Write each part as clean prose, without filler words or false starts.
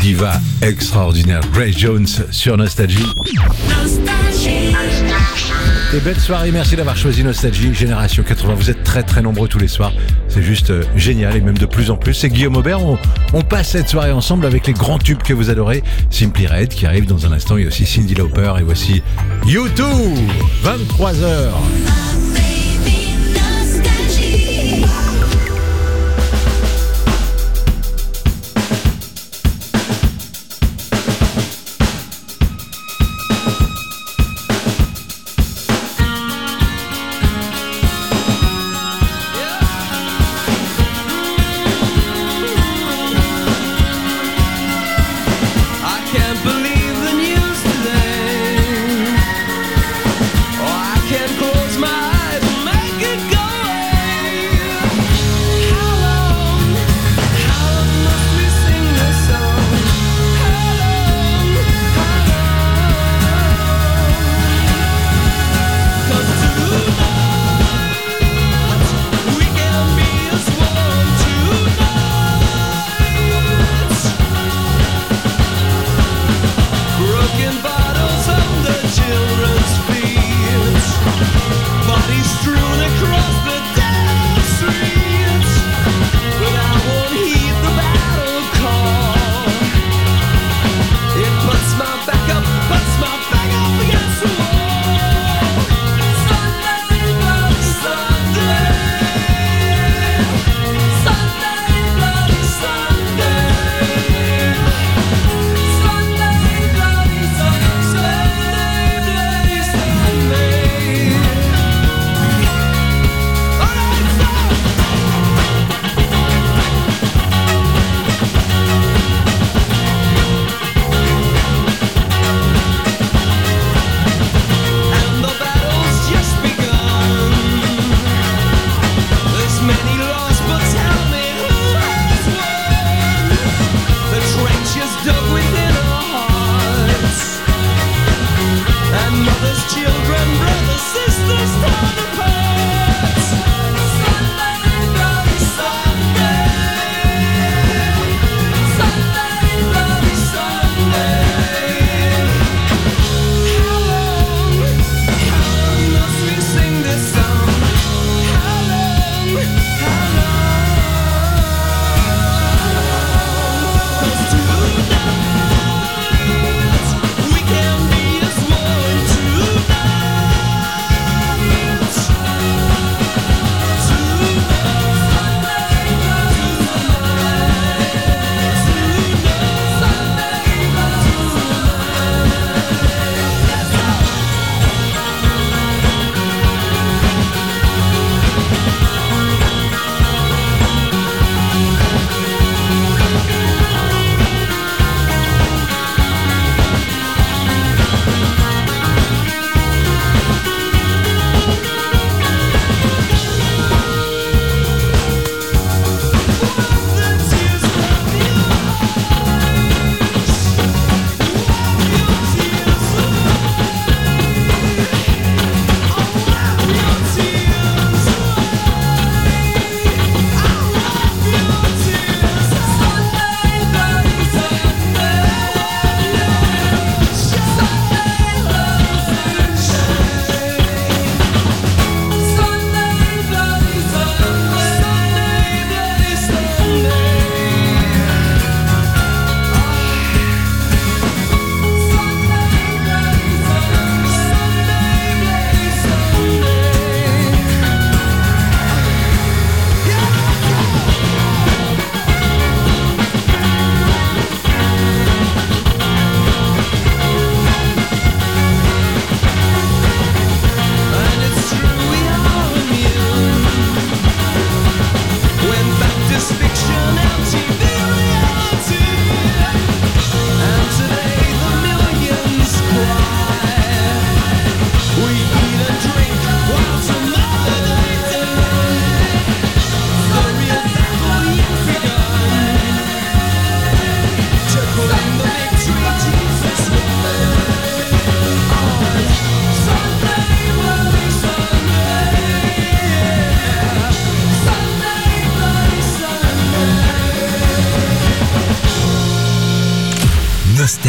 diva extraordinaire Grace Jones sur Nostalgie. Et belle soirée, merci d'avoir choisi Nostalgie, Génération 80. Vous êtes très très nombreux tous les soirs, c'est juste génial et même de plus en plus. C'est Guillaume Aubert, on passe cette soirée ensemble avec les grands tubes que vous adorez. Simply Red qui arrive dans un instant, il y a aussi Cyndi Lauper et voici U2, 23h.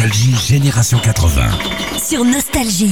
Nostalgie Génération 80. Sur Nostalgie.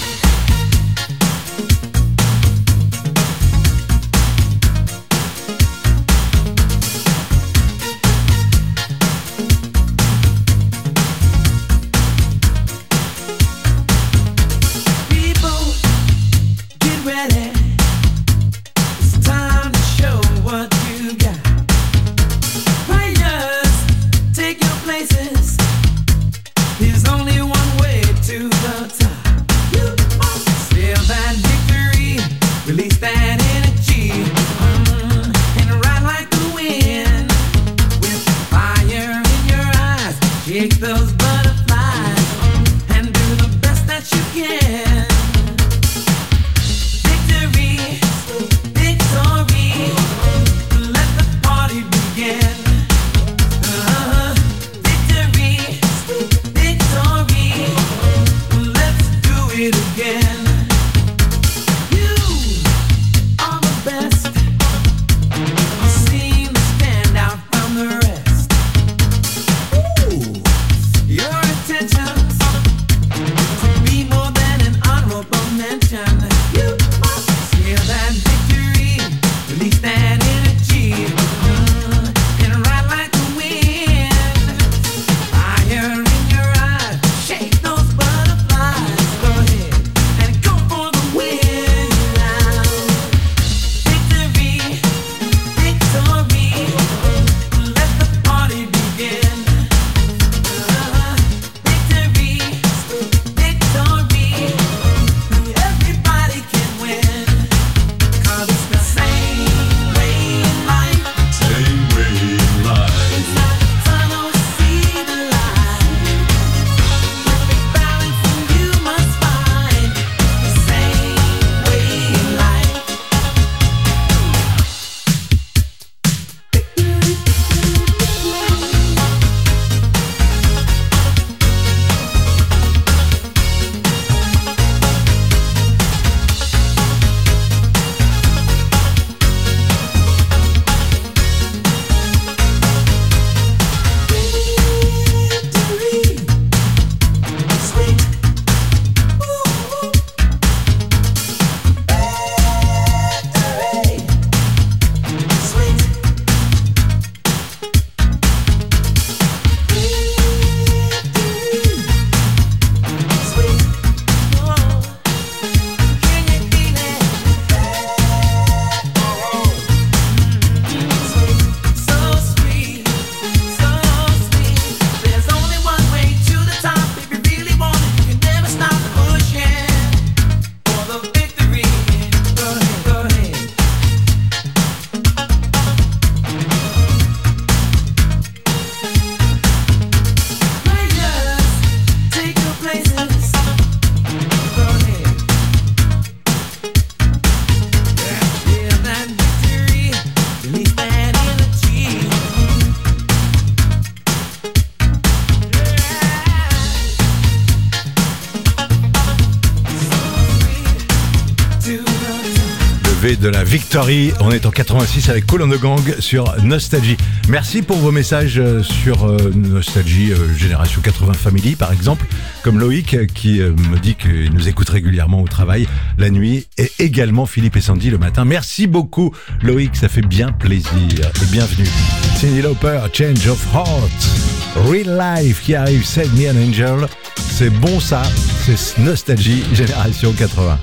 De la Victory, on est en 86 avec Kool and the Gang sur Nostalgie. Merci pour vos messages sur Nostalgie Génération 80 Family par exemple, comme Loïc qui me dit qu'il nous écoute régulièrement au travail la nuit, et également Philippe et Sandy le matin. Merci beaucoup Loïc, ça fait bien plaisir, et bienvenue. Cyndi Lauper, Change of Heart, Real Life qui arrive, Send Me an Angel, c'est bon ça, c'est Nostalgie Génération 80.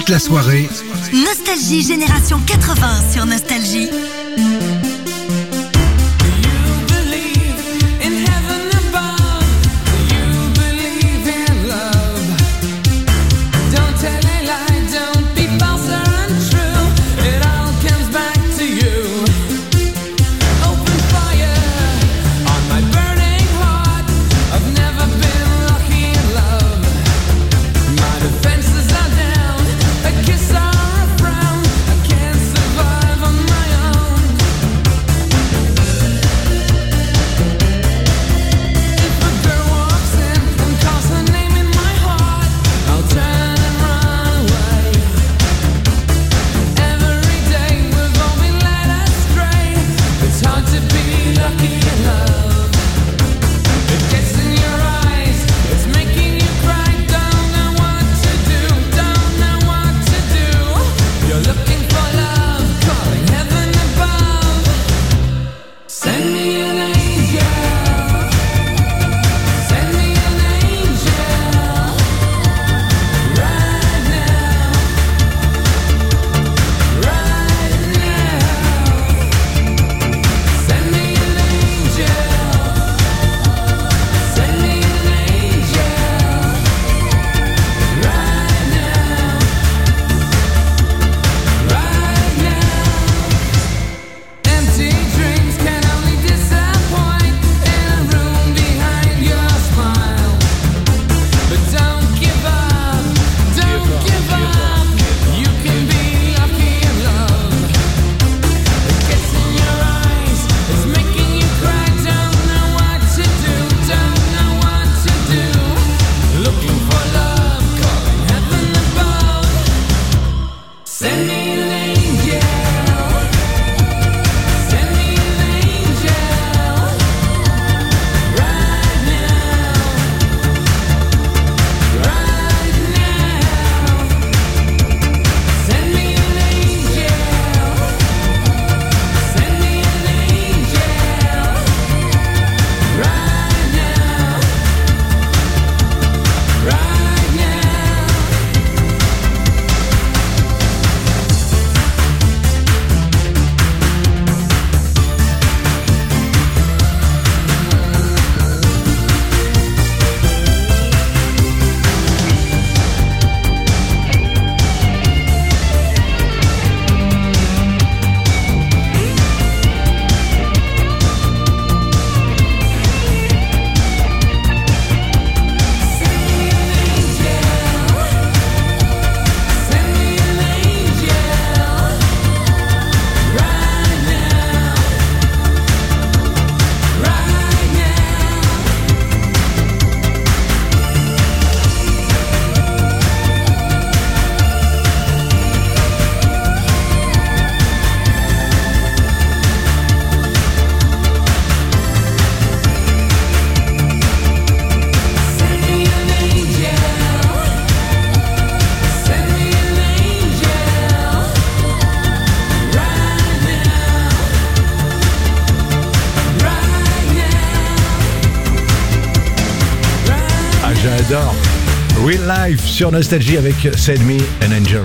toute la soirée. Nostalgie Génération 80 sur Nostalgie. J'adore. Real Life sur Nostalgie avec Send Me an Angel.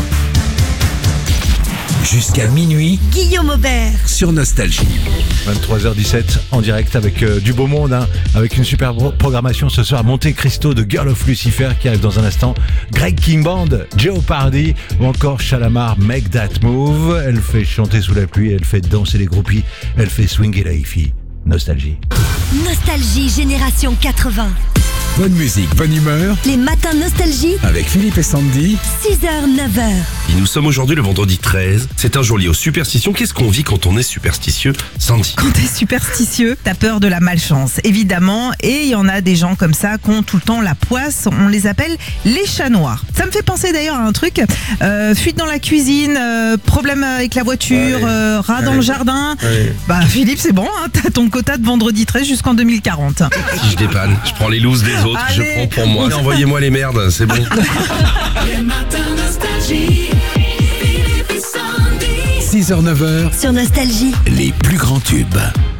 Jusqu'à minuit Guillaume Aubert sur Nostalgie. 23h17 en direct avec du beau monde, hein, avec une super programmation ce soir. Monte Cristo de Girl of Lucifer qui arrive dans un instant. Greg King Band, Jeopardy ou encore Shalamar, Make That Move. Elle fait chanter sous la pluie, elle fait danser les groupies, elle fait swinger la hi-fi. Nostalgie. Nostalgie Génération 80. Bonne musique, bonne humeur. Les matins Nostalgie, Avec Philippe et Sandy. 6h, 9h. Et nous sommes aujourd'hui le vendredi 13. C'est un jour lié aux superstitions. Qu'est-ce qu'on vit quand on est superstitieux, Sandy? Quand t'es superstitieux, t'as peur de la malchance, évidemment. Et il y en a des gens comme ça qui ont tout le temps la poisse. On les appelle les chats noirs. Ça me fait penser d'ailleurs à un truc. Fuite dans la cuisine, problème avec la voiture, rat dans le jardin. Bah Philippe, c'est bon, hein, t'as ton quota de vendredi 13 jusqu'en 2040. Si je dépanne, je prends les looses des autres, je Allez. prends pour moi. Envoyez-moi les merdes, c'est bon. Les matins Nostalgie, Philippe et Sandy. 6h, 9h, Sur Nostalgie. les plus grands tubes.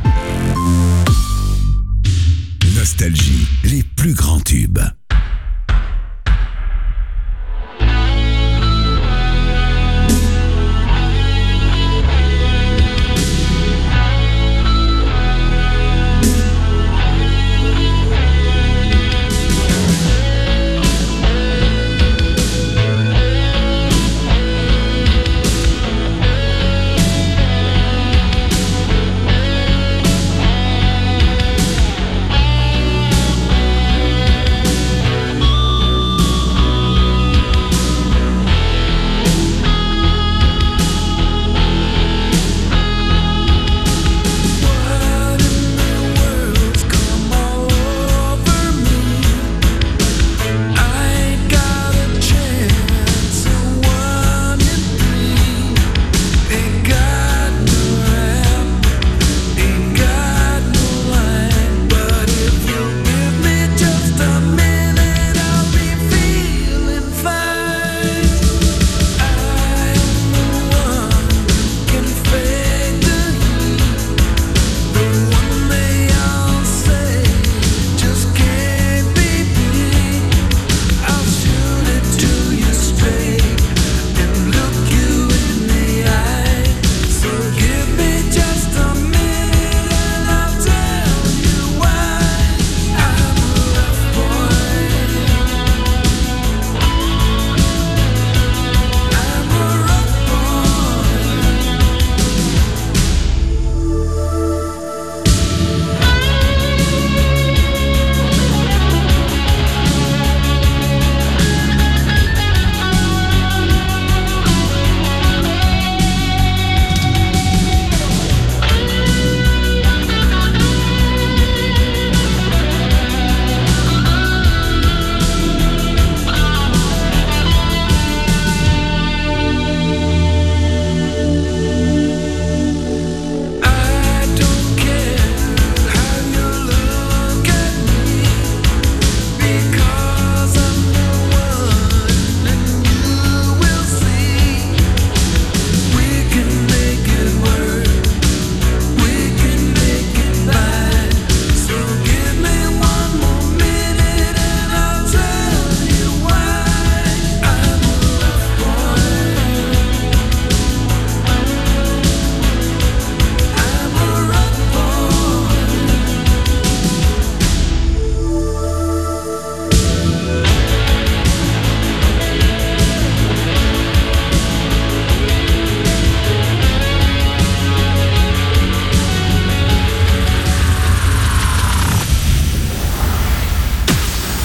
Nostalgie, les plus grands tubes.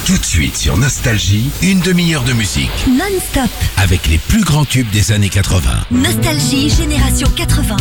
Tout de suite sur Nostalgie, une demi-heure de musique Non-stop. avec les plus grands tubes des années 80. Nostalgie Génération 80.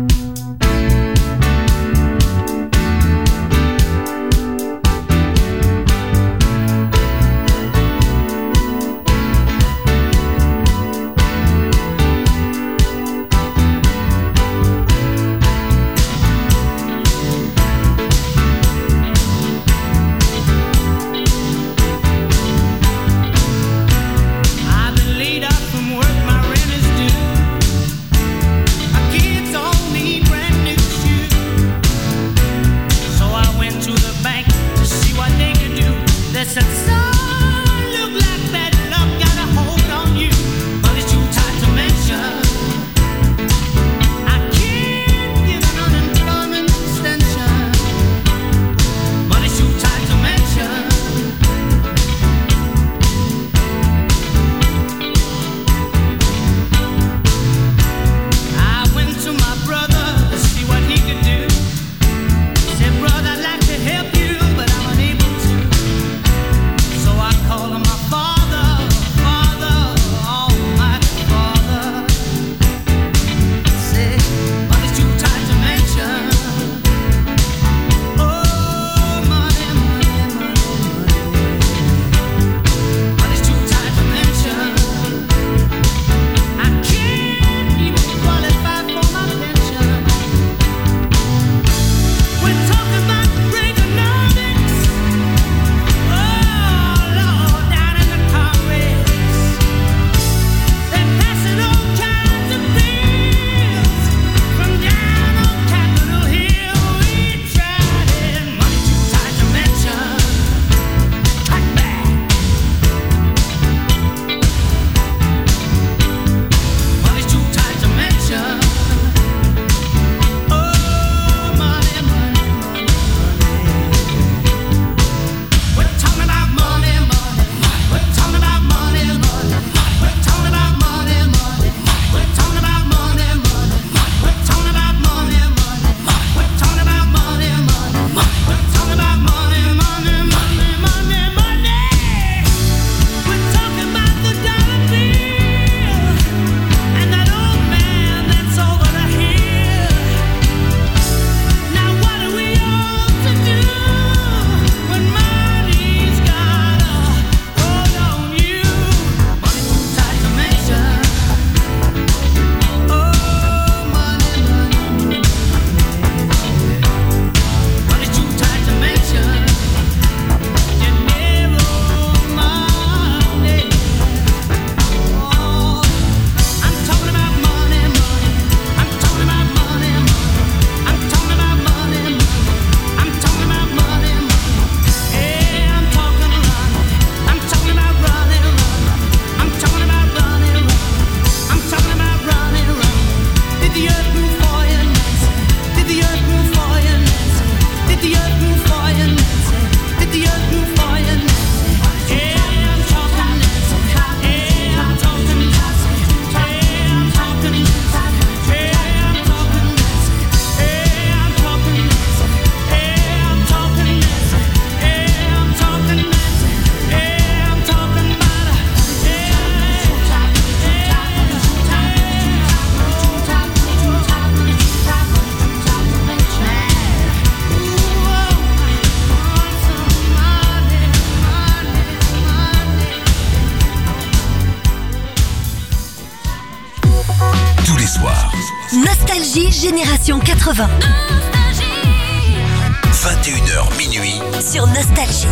I've been laid up from work, my rent is due. My kids all need brand new shoes. So I went to the bank to see what they could do. They said, son, look like bad luck got a hold on you, but it's too tight to mention. I can't give an unemployment extension, but it's too tight to mention. I went to my brother to see what he could do. He said, brother, I'd like to help you, but I'm unable to. So I called on my father, Father, Almighty Father. Said, but it's too tight to mention. Oh, money, money, money, money. But it's too tight to mention. I can't even qualify for my pension. We're talking about Reaganomics. Oh, Lord, down in the Congress. They're passing all kinds of bills from down on Capitol Hill. We tried it. Money too tight to mention. Cut back. Money's too tight to mention. Oh, money, money, money, money. We're talking about money, money. We're talking about money, money. We're talking about money, money. We're talking about money, money. We're talking about money, money. We're talking about money, money. We're talking about money, money, money, money, money. We're talking about the dollar bill and that old man that's over the hill. Now what are we all to do when money's got a hold on you? Money too tight to mention. Oh, money, money, money. Money too tight to mention. Dinero, money. Oh, I'm talking about money, money. I'm talking about money, money. I'm talking about money, money. I'm talking about money, money. Yeah, I'm talking money. I'm talking about running, running. I'm talking about running, running. I'm talking about running, running. Did the earth move for you, Nancy? Did the earth move for you, Nancy? Did the earth move for you, Nancy? Did the earth move for you, Nancy? Yeah, I'm talking Nancy. Yeah, I'm talking Nancy. Yeah, I'm talking Nancy. Yeah, I'm talking Nancy. Yeah, I'm talking Nancy. Yeah, I'm talking Nancy. Yeah, I'm talking Nancy. Yeah, I'm talking about her. Tous les soirs, Nostalgie Génération 80. 21h minuit, Sur Nostalgie.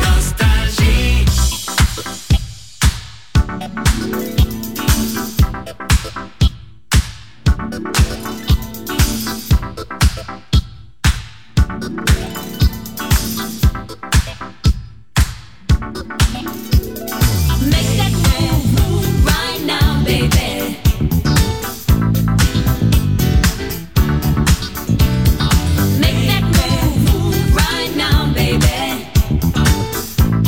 Make that move right now, baby. Make that move right now, baby.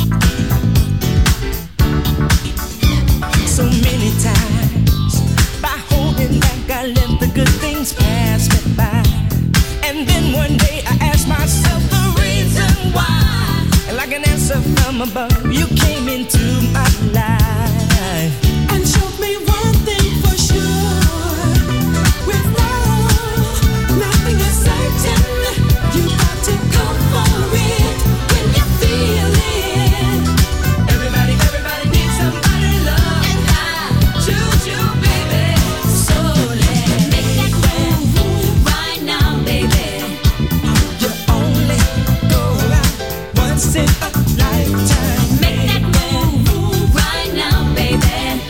from above. You came into my life and showed me one thing for sure. With love, nothing is certain. You got to go for it when you feel it. Everybody needs somebody to love, and I choose you, baby. So let's make that move right now, baby. You only go around once in a lifetime. Make that move right now, baby.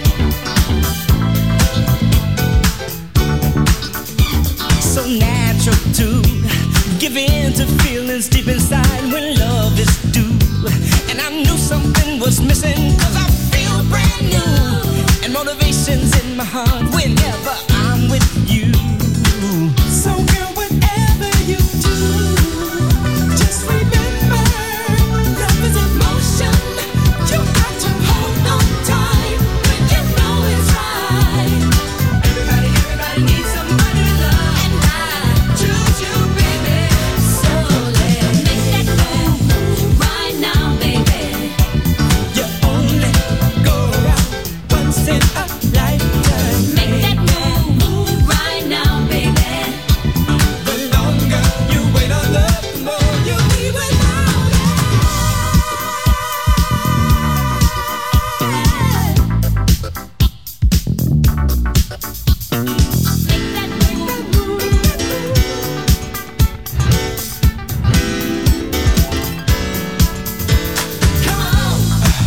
So natural to give in to feelings deep inside when love is due. And I knew something was missing, 'cause I feel brand new. And motivation's in my heart whenever I'm with you. So girl, whatever you do, just remember, love is emotion. You got to hold on tight when you know it's right. Everybody needs somebody to love, and I choose you, baby. So let's make that move right now, baby. You only go around once in a lifetime. Make that move right now, baby. The longer you wait on love, the more you'll be without it. Come on.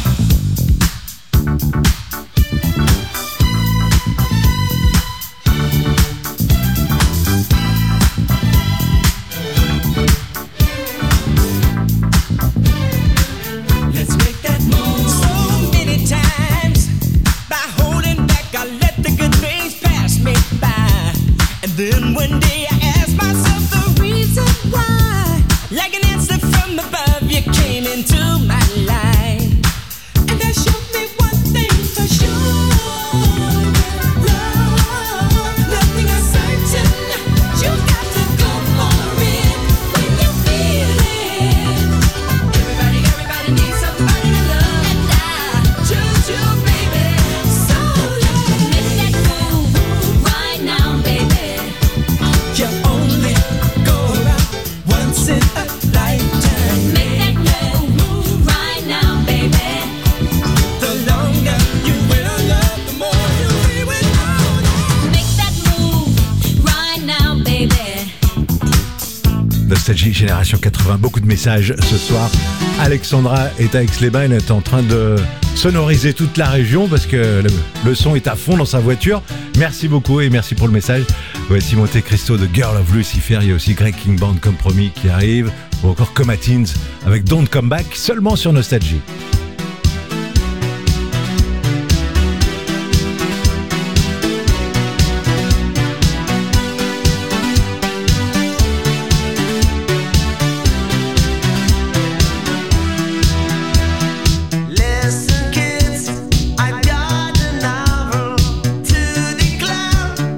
Let's make that move. So many times, by holding back, I let the good things pass me by. And then one day I asked myself the reason why. Like an answer from above, you came into my life. And that showed me one thing for sure. Love, nothing is certain. You got to go for it when you feel it. Everybody needs somebody to love, and I choose you, baby. So let's make that move right now, baby. You only go around once in a lifetime. Make that move right now, baby. The longer you wait on love, the more you'll be without it. Make that move right now, baby. Nostalgie Génération 80, beaucoup de messages ce soir. Alexandra est à Aix-les-Bains, elle est en train de sonoriser toute la région parce que le son est à fond dans sa voiture. Merci beaucoup et merci pour le message. Voici Monte Cristo de Girl of Lucifer, il y a aussi Greg King Band Compromis qui arrive, ou encore Comatines avec Don't Come Back, seulement sur Nostalgie. Listen, kids, I got a novel to declare.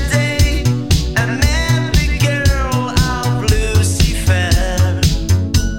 Yesterday, I met the girl of Lucifer.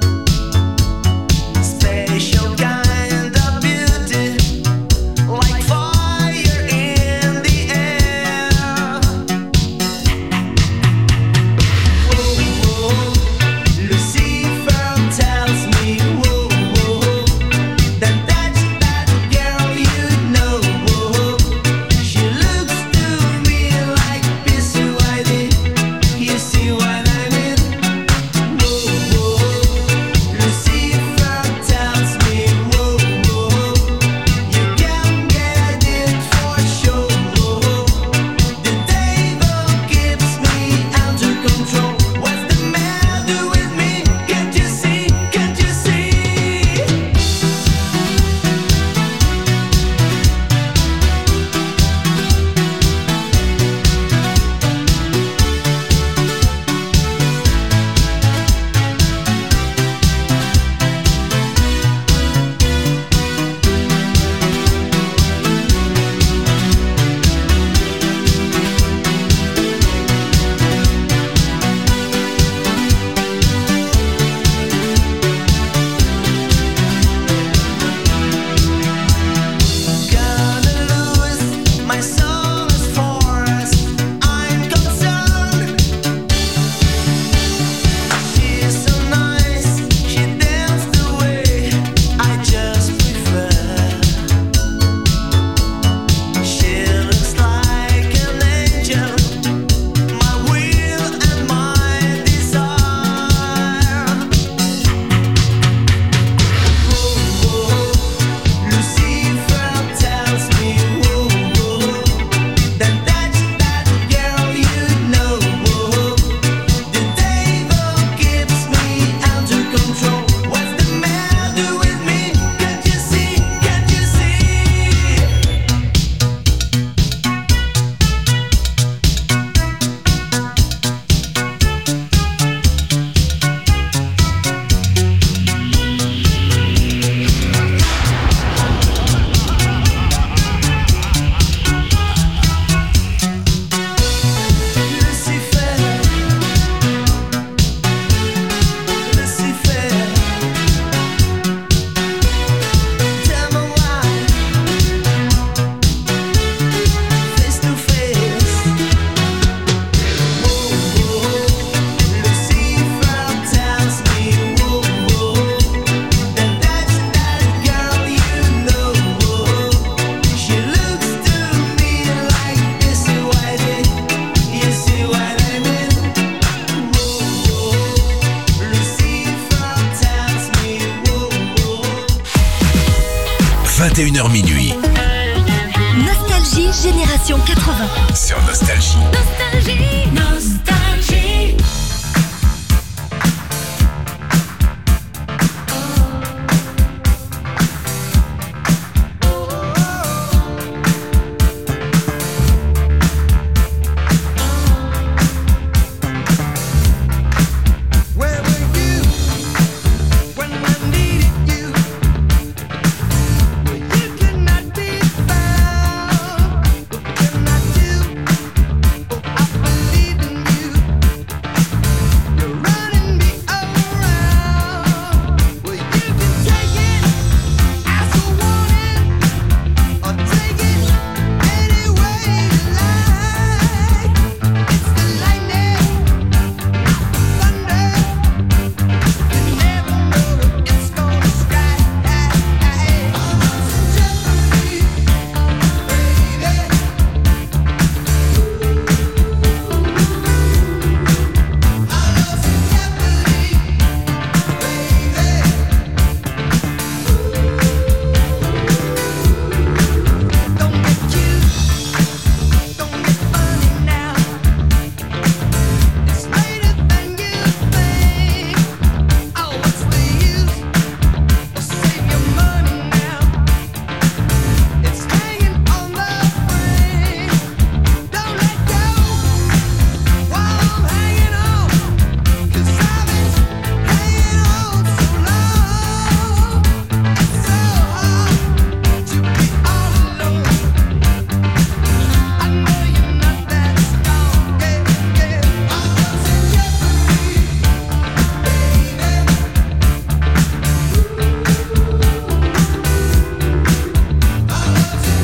21h minuit Nostalgie Génération 80. sur Nostalgie. Nostalgie, nostalgie. Where were you when I needed you? Well, you could not be found. What can I do? Oh, I believe in you. You're running me around. Well, you can take it as you want it, or take it any way you like. It's the lightning, thunder. You never know when it's gonna strike. Don't get cute, don't get funny now. It's later than you think. Oh, what's the use? Well, save your money now. It's hanging on the frame. Don't let go while I'm hanging on. 'Cause I've been hanging on so long. It's so hard to be all alone. I know you're not that strong, yeah, yeah. I was in jeopardy, baby. I was in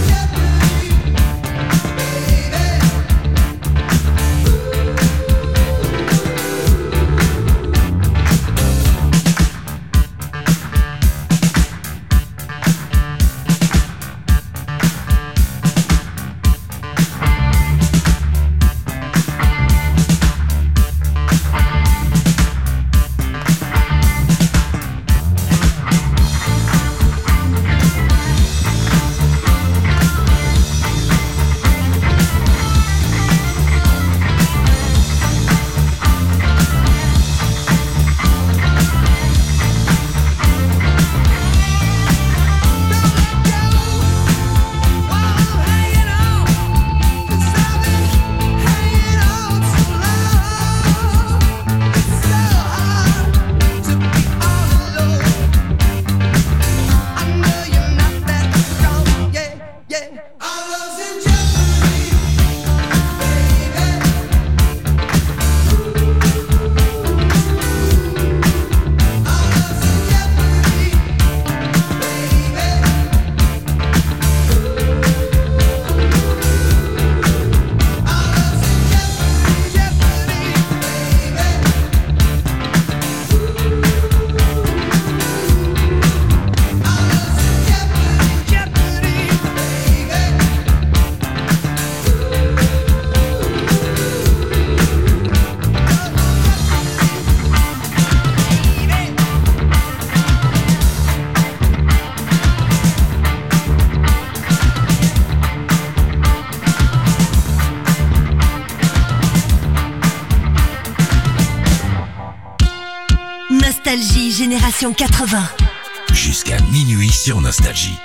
Nostalgie Génération 80. Jusqu'à minuit sur Nostalgie.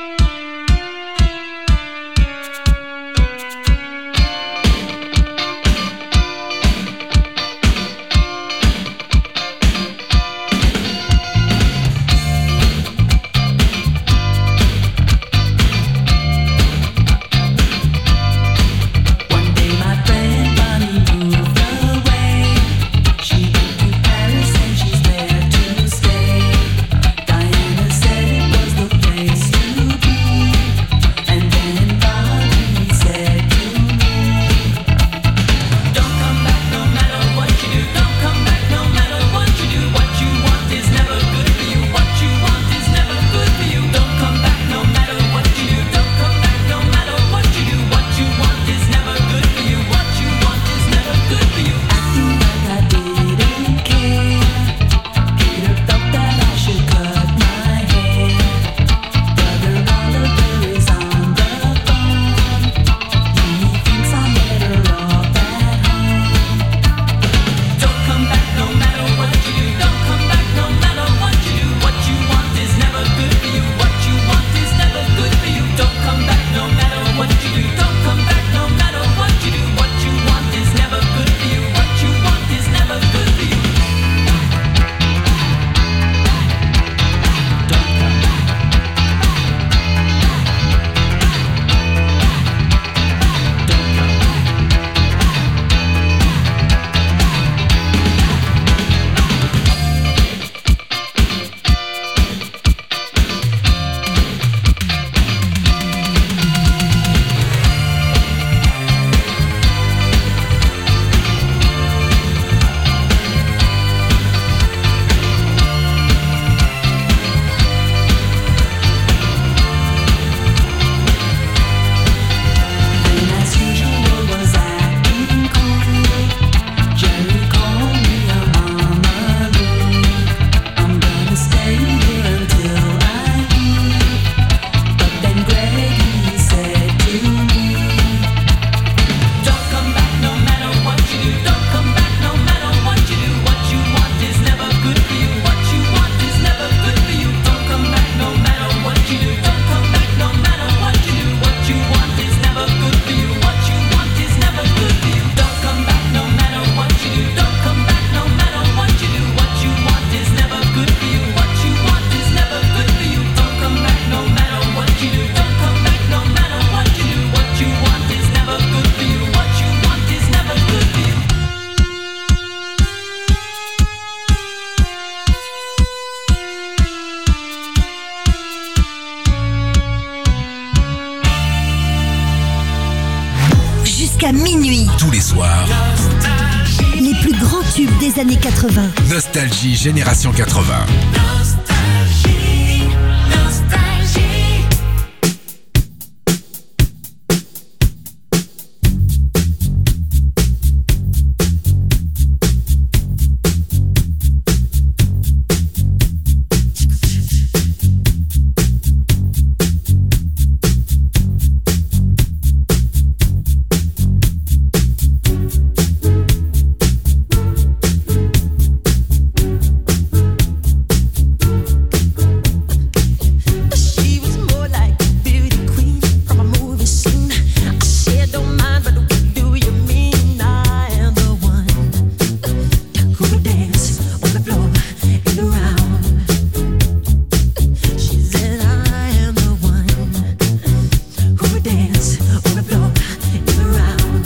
One day my friend Bonnie moved away. She went to Paris and she's there to stay. Diana said it was the place to jusqu'à minuit. Tous les soirs, Les plus grands tubes des années 80. Nostalgie Génération 80. She was more like a beauty queen from a movie scene. I said, don't mind, but what do you mean? I am the one who would dance on the floor and around. She said, I am the one who would dance on the floor and around.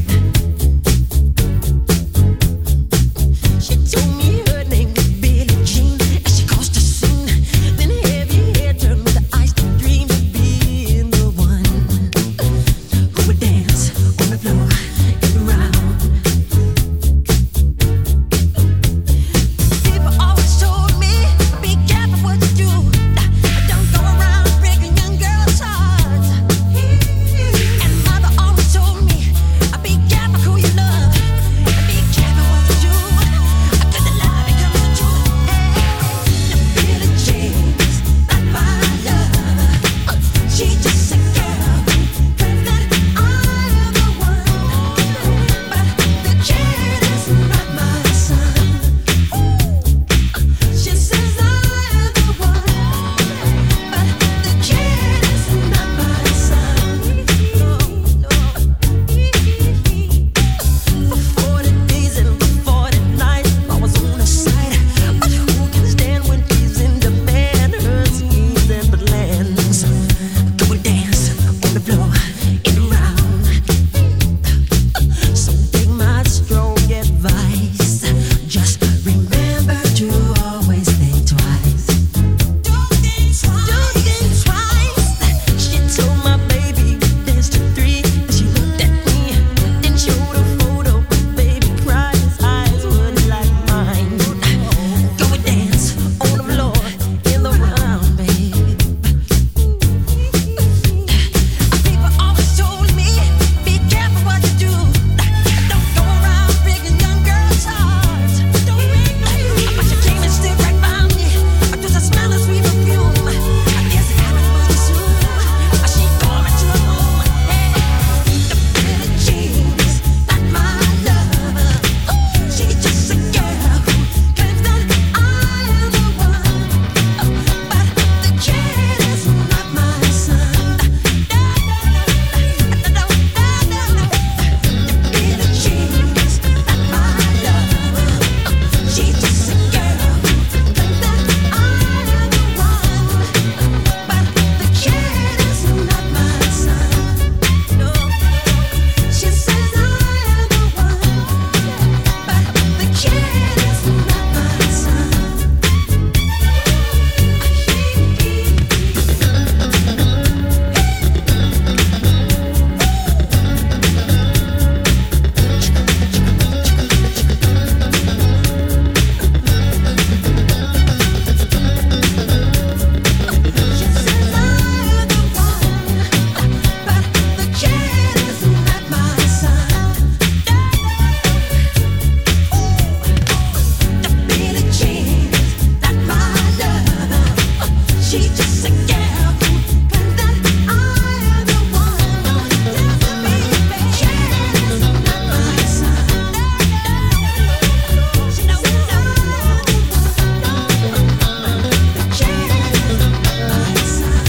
She told me her name was Billie Jean, and she caused a scene. Then heavy hair turned with the eyes to dream of being the one who would dance on the floor and around. People always told me, be careful what you do. Don't go around breaking young girls' hearts. And mother always told me, be careful who you love. Be careful what you do. Cause the love becomes the truth. Billie Jean's not my love. She's just a girl who claims that I am the one. But the kid is not my son. She says I am the one. But the kid is not my son. For 40 days and for 40 nights, I was on her side. But who can stand when she's in demand? Her schemes and plans. Go and dance on the floor and around. So take my strong advice. Just remember to always think twice. Don't think twice. She told my baby dance to 3. She looked at me, then showed a photo. Baby cried, his eyes were like mine. Go and dance on the floor in the round, babe. People always told me, be careful what you do. Don't go around breaking young girls' hearts. But she came and stood right by me. Just a smell of sweet perfume. I guess it happened pretty soon. She called me to her room. Billie Jean's not my lover. She's just a girl who claims that I am the one. But the kid is not my son. Billie Jean's not my lover. She's just a girl who claims that I am the one. But the kid is not my son. No, she says I am the one. But the kid is not my son. She's just a girl who claims that I am the one. The kid is not my son. She knows the kid is not my son.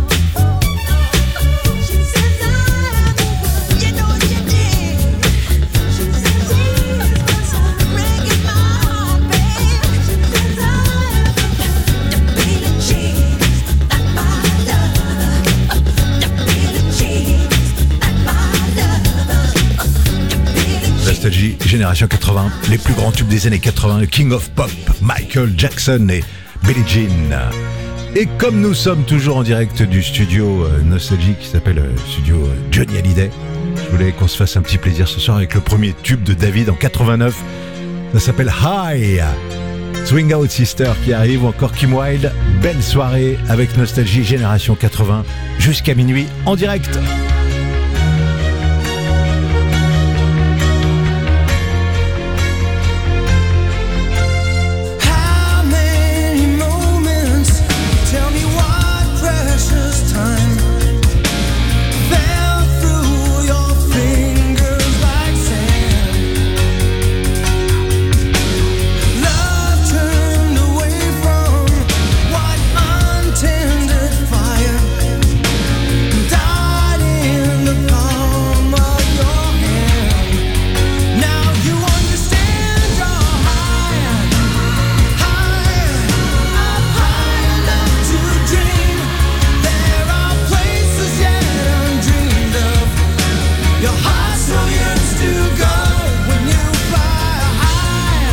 She says I am the one. You know what you did. She says he's breaking my heart, babe. She says I am the Billie Jean's not my lover. The Billie Jean's not my lover. The Billie Nostalgie Génération 80, les plus grands tubes des années 80, le King of Pop, Michael Jackson et Billie Jean. Et comme nous sommes toujours en direct du studio Nostalgie qui s'appelle studio Johnny Hallyday, je voulais qu'on se fasse un petit plaisir ce soir avec le premier tube de David en 89. Ça s'appelle High. Swing Out Sister qui arrive, ou encore Kim Wilde. Belle soirée avec Nostalgie Génération 80 jusqu'à minuit en direct. How many moments? Tell me what precious time fell through your fingers like sand. Love turned away from what untended fire died in the palm of your hand. Now you understand you're high, up high enough to dream. There are places yet undreamed of. Your heart so yearns to go when you fly high,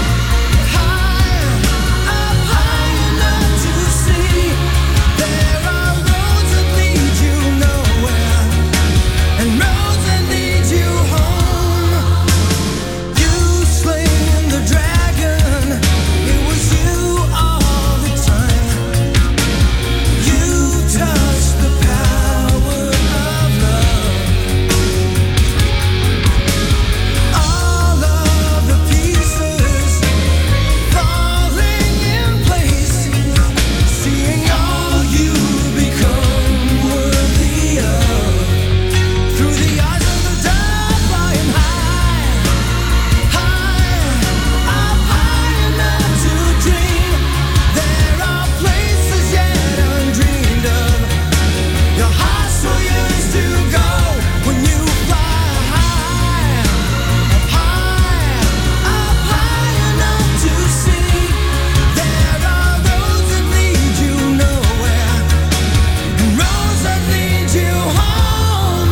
up high enough to see. There are roads that lead you nowhere, and roads that lead you home. You slain the dragon, it was you all the time. You touched the power of love. All of the pieces falling in place, seeing all you become worthy of. Through the eyes of the dove, flying high, up high enough to dream. There are places yet undreamed of. Your heart so yearns to go when you fly high, up high enough to see. There are roads that lead you nowhere, and roads that lead you home.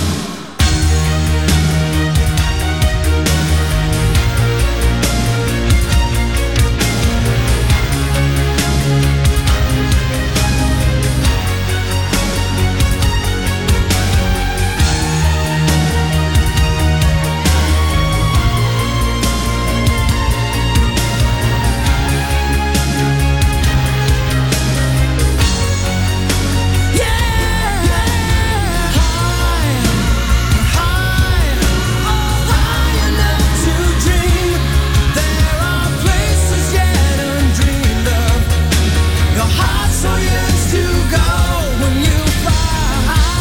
High enough to dream. There are places yet undreamed of. Your heart so yearns to go when you fly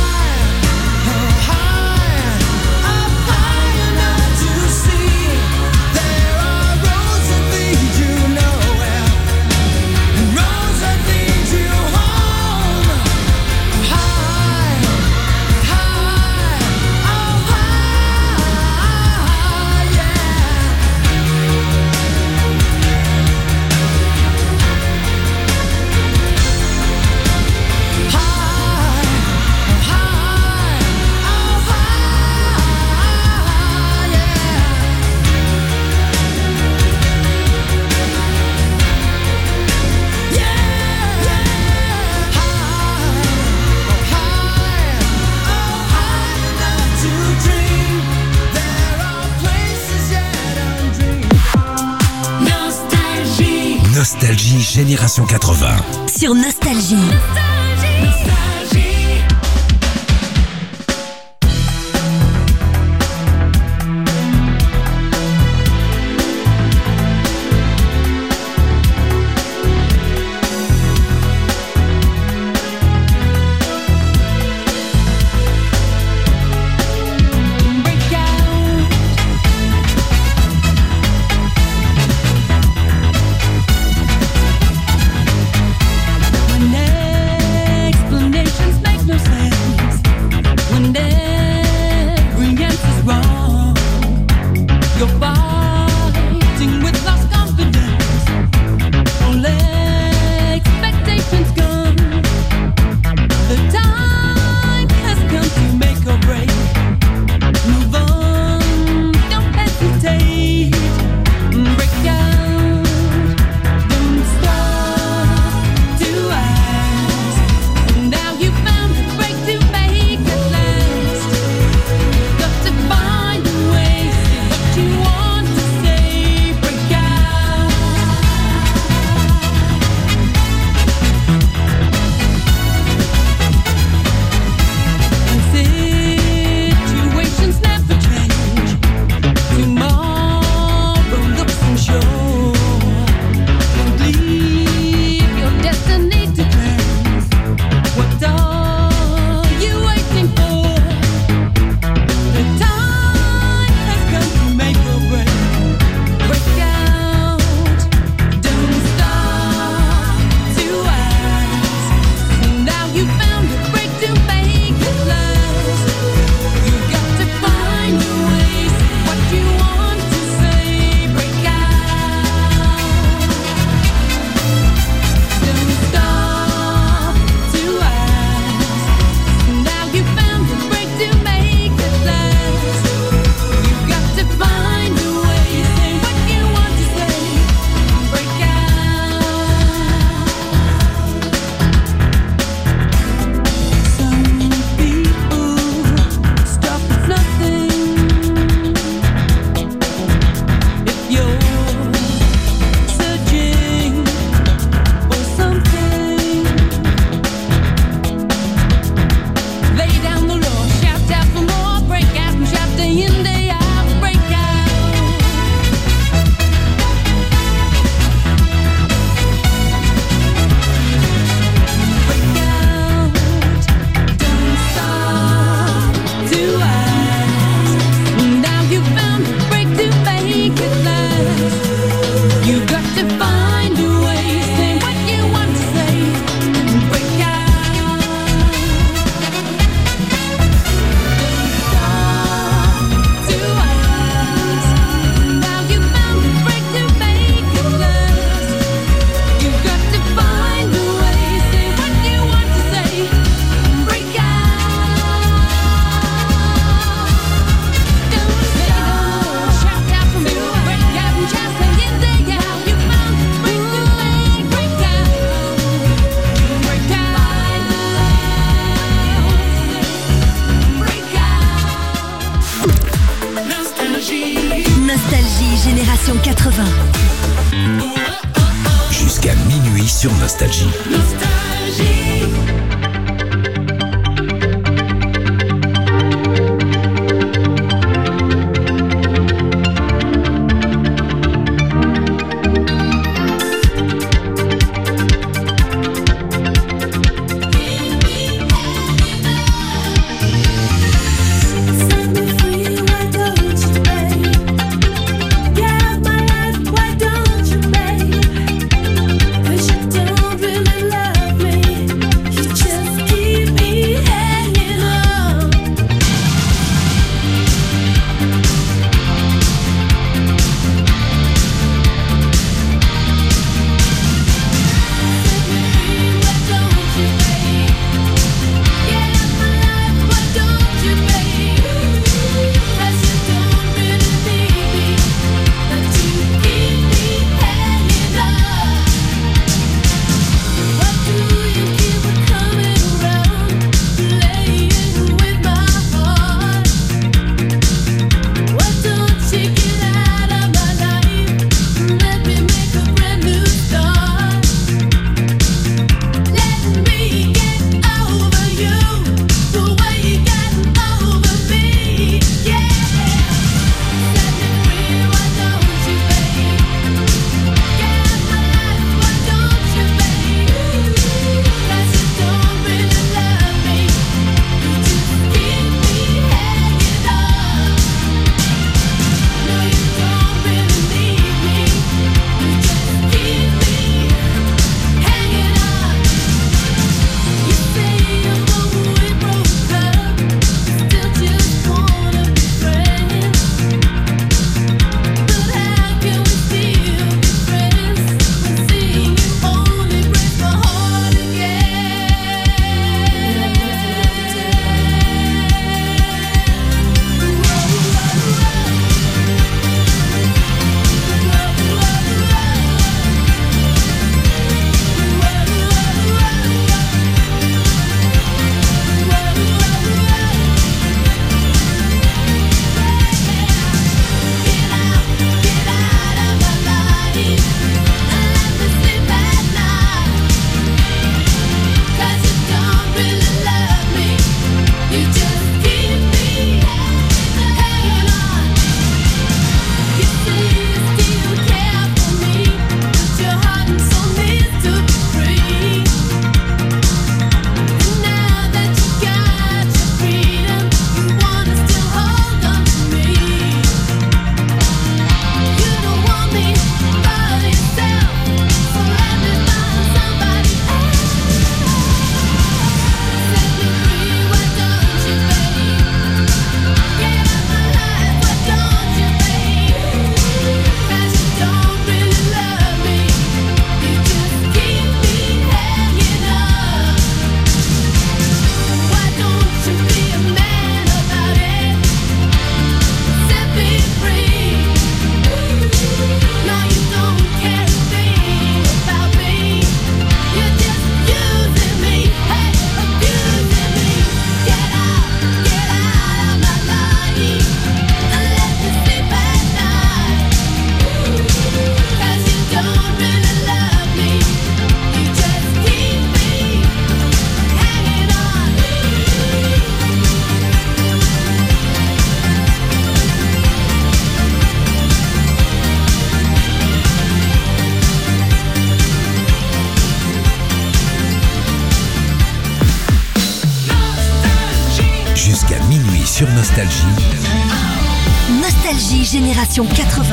up high enough to see. There are roads that lead you nowhere, and roads that lead you home. High, Nostalgie Génération 80. Sur Nostalgie. Explanation sur Nostalgie. Sur Nostalgie. Nostalgie Génération 80.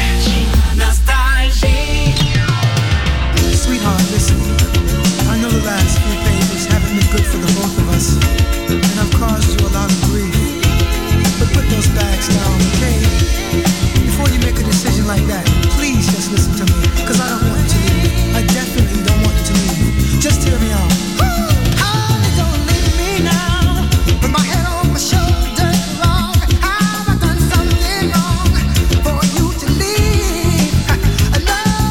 Sweetheart, listen. I know the last few pages haven't been good for the both of us, and I've caused you a lot of grief. But put those bags down, okay? Before you make a decision like that, please just listen to me, because I don't want you to leave. I definitely don't want you to leave. Just hear me out. Don't leave me now, with my head on my shoulder. Have I done something wrong for you to leave? Love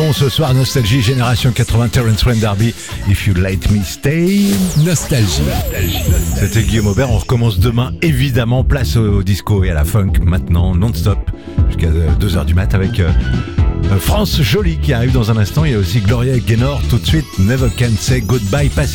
fond ce soir. Nostalgie, Génération 80, Terence Wayne Darby, If You Let Me Stay. Nostalgie. C'était Guillaume Aubert. On recommence demain, évidemment. Place au disco et à la funk maintenant, non-stop, jusqu'à 2h du mat avec France Jolie qui arrive dans un instant. Il y a aussi Gloria Gaynor tout de suite. Never Can Say Goodbye. Passez